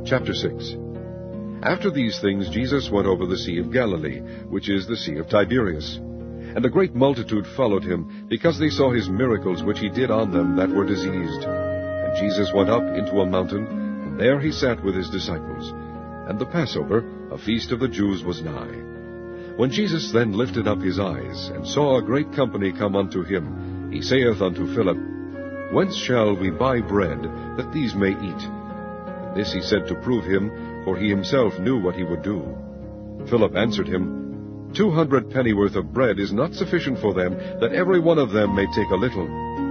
Chapter 6. After these things Jesus went over the Sea of Galilee, which is the Sea of Tiberias. And a great multitude followed him, because they saw his miracles which he did on them that were diseased. And Jesus went up into a mountain, and there he sat with his disciples. And the Passover, a feast of the Jews, was nigh. When Jesus then lifted up his eyes, and saw a great company come unto him, he saith unto Philip, Whence shall we buy bread, that these may eat? And this he said to prove him, for he himself knew what he would do. Philip answered him, 200 pennyworth of bread is not sufficient for them, that every one of them may take a little.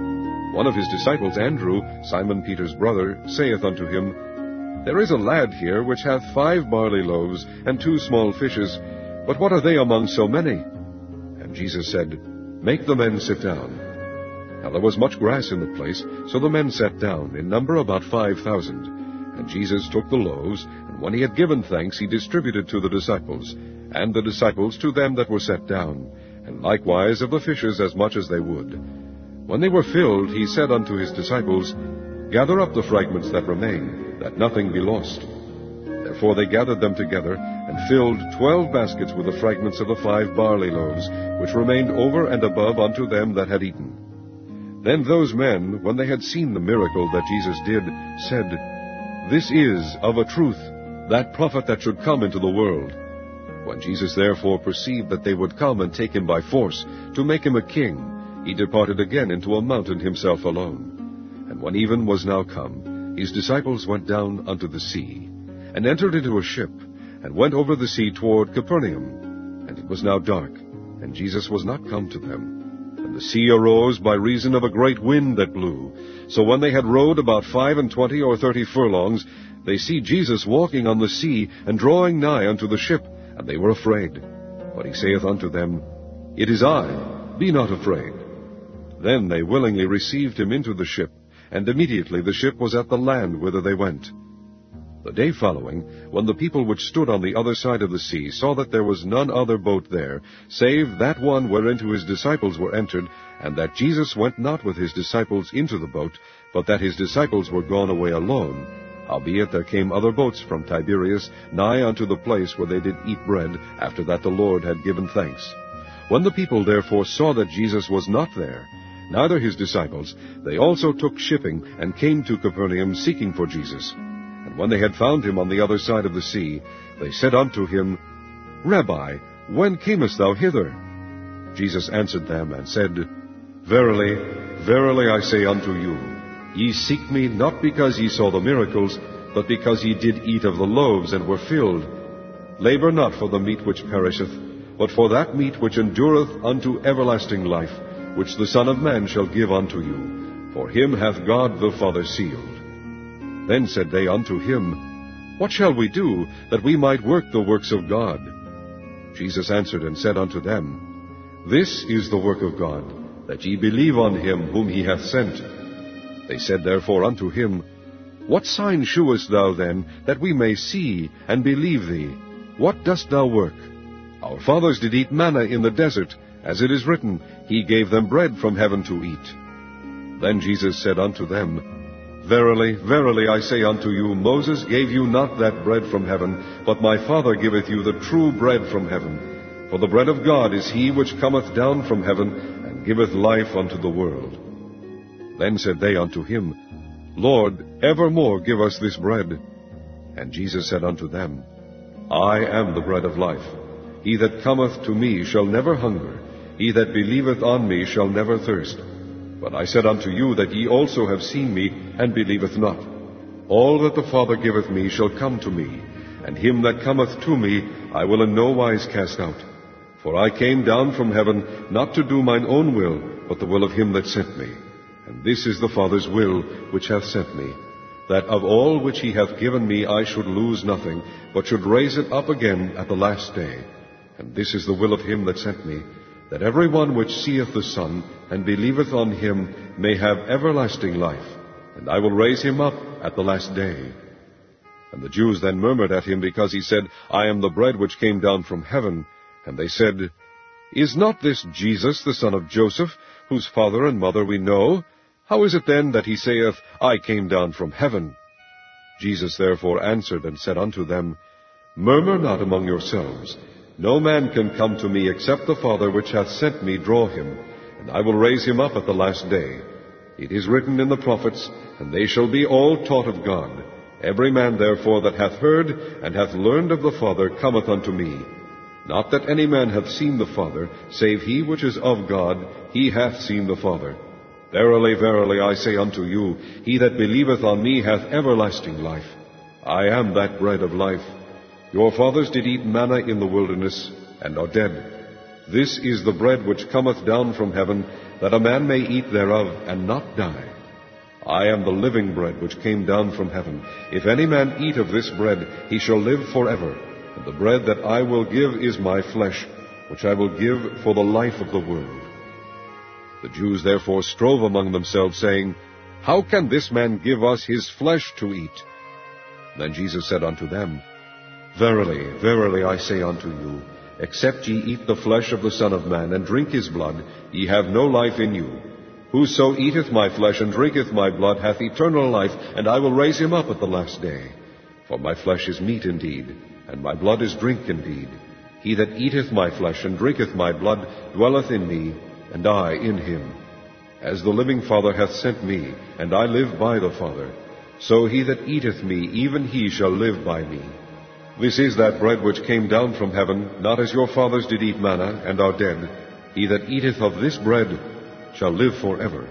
One of his disciples, Andrew, Simon Peter's brother, saith unto him, There is a lad here which hath 5 barley loaves, and 2 small fishes, but what are they among so many? And Jesus said, Make the men sit down. Now there was much grass in the place, so the men sat down, in number about 5,000. And Jesus took the loaves, and when he had given thanks, he distributed to the disciples, and the disciples to them that were set down, and likewise of the fishes as much as they would. When they were filled, he said unto his disciples, Gather up the fragments that remain, that nothing be lost. Therefore they gathered them together, and filled 12 baskets with the fragments of the 5 barley loaves, which remained over and above unto them that had eaten. Then those men, when they had seen the miracle that Jesus did, said, This is, of a truth, that prophet that should come into the world. When Jesus therefore perceived that they would come and take him by force, to make him a king, he departed again into a mountain himself alone. And when even was now come, his disciples went down unto the sea, and entered into a ship, and went over the sea toward Capernaum. And it was now dark, and Jesus was not come to them. And the sea arose by reason of a great wind that blew. So when they had rowed about 25 or 30 furlongs, they see Jesus walking on the sea, and drawing nigh unto the ship, and they were afraid. But he saith unto them, It is I, be not afraid. Then they willingly received him into the ship, and immediately the ship was at the land whither they went. The day following, when the people which stood on the other side of the sea saw that there was none other boat there, save that one whereinto his disciples were entered, and that Jesus went not with his disciples into the boat, but that his disciples were gone away alone, howbeit there came other boats from Tiberias nigh unto the place where they did eat bread, after that the Lord had given thanks. When the people therefore saw that Jesus was not there, neither his disciples, they also took shipping, and came to Capernaum, seeking for Jesus. And when they had found him on the other side of the sea, they said unto him, Rabbi, when camest thou hither? Jesus answered them, and said, Verily, verily I say unto you, ye seek me not because ye saw the miracles, but because ye did eat of the loaves, and were filled. Labor not for the meat which perisheth, but for that meat which endureth unto everlasting life, which the Son of Man shall give unto you. For him hath God the Father sealed. Then said they unto him, What shall we do, that we might work the works of God? Jesus answered and said unto them, This is the work of God, that ye believe on him whom he hath sent. They said therefore unto him, What sign shewest thou then, that we may see and believe thee? What dost thou work? Our fathers did eat manna in the desert, as it is written, He gave them bread from heaven to eat. Then Jesus said unto them, Verily, verily, I say unto you, Moses gave you not that bread from heaven, but my Father giveth you the true bread from heaven. For the bread of God is he which cometh down from heaven, and giveth life unto the world. Then said they unto him, Lord, evermore give us this bread. And Jesus said unto them, I am the bread of life. He that cometh to me shall never hunger. He that believeth on me shall never thirst. But I said unto you that ye also have seen me, and believeth not. All that the Father giveth me shall come to me, and him that cometh to me I will in no wise cast out. For I came down from heaven, not to do mine own will, but the will of him that sent me. And this is the Father's will which hath sent me, that of all which he hath given me I should lose nothing, but should raise it up again at the last day. And this is the will of him that sent me, that every one which seeth the Son, and believeth on him, may have everlasting life, and I will raise him up at the last day. And the Jews then murmured at him, because he said, I am the bread which came down from heaven. And they said, Is not this Jesus the son of Joseph, whose father and mother we know? How is it then that he saith, I came down from heaven? Jesus therefore answered and said unto them, Murmur not among yourselves. No man can come to me except the Father which hath sent me draw him, and I will raise him up at the last day. It is written in the prophets, and they shall be all taught of God. Every man therefore that hath heard and hath learned of the Father cometh unto me. Not that any man hath seen the Father, save he which is of God, he hath seen the Father. Verily, verily, I say unto you, he that believeth on me hath everlasting life. I am that bread of life. Your fathers did eat manna in the wilderness, and are dead. This is the bread which cometh down from heaven, that a man may eat thereof, and not die. I am the living bread which came down from heaven. If any man eat of this bread, he shall live forever. And the bread that I will give is my flesh, which I will give for the life of the world. The Jews therefore strove among themselves, saying, How can this man give us his flesh to eat? Then Jesus said unto them, Verily, verily, I say unto you, except ye eat the flesh of the Son of Man, and drink his blood, ye have no life in you. Whoso eateth my flesh and drinketh my blood hath eternal life, and I will raise him up at the last day. For my flesh is meat indeed, and my blood is drink indeed. He that eateth my flesh and drinketh my blood dwelleth in me, and I in him. As the living Father hath sent me, and I live by the Father, so he that eateth me, even he shall live by me. This is that bread which came down from heaven, not as your fathers did eat manna, and are dead. He that eateth of this bread shall live forever.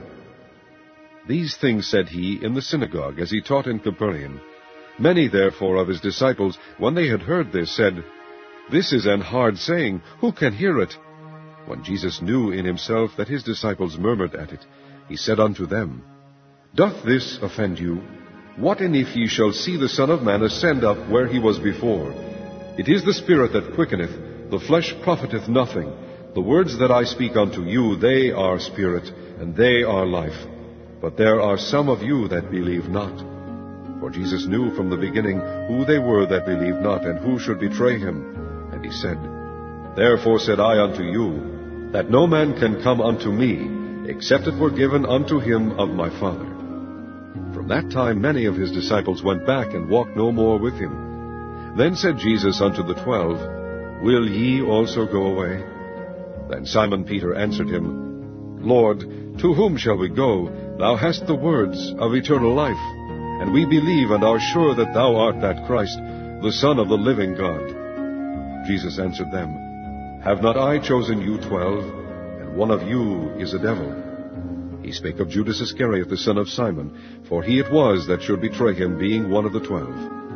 These things said he in the synagogue, as he taught in Capernaum. Many therefore of his disciples, when they had heard this, said, This is an hard saying, who can hear it? When Jesus knew in himself that his disciples murmured at it, he said unto them, Doth this offend you? What and if ye shall see the Son of Man ascend up where he was before? It is the Spirit that quickeneth, the flesh profiteth nothing. The words that I speak unto you, they are spirit, and they are life. But there are some of you that believe not. For Jesus knew from the beginning who they were that believed not, and who should betray him. And he said, Therefore said I unto you, that no man can come unto me, except it were given unto him of my Father. From that time many of his disciples went back, and walked no more with him. Then said Jesus unto the 12, Will ye also go away? Then Simon Peter answered him, Lord, to whom shall we go? Thou hast the words of eternal life. And we believe and are sure that thou art that Christ, the Son of the living God. Jesus answered them, Have not I chosen you 12, and one of you is a devil? He spake of Judas Iscariot, the son of Simon, for he it was that should betray him, being one of the 12.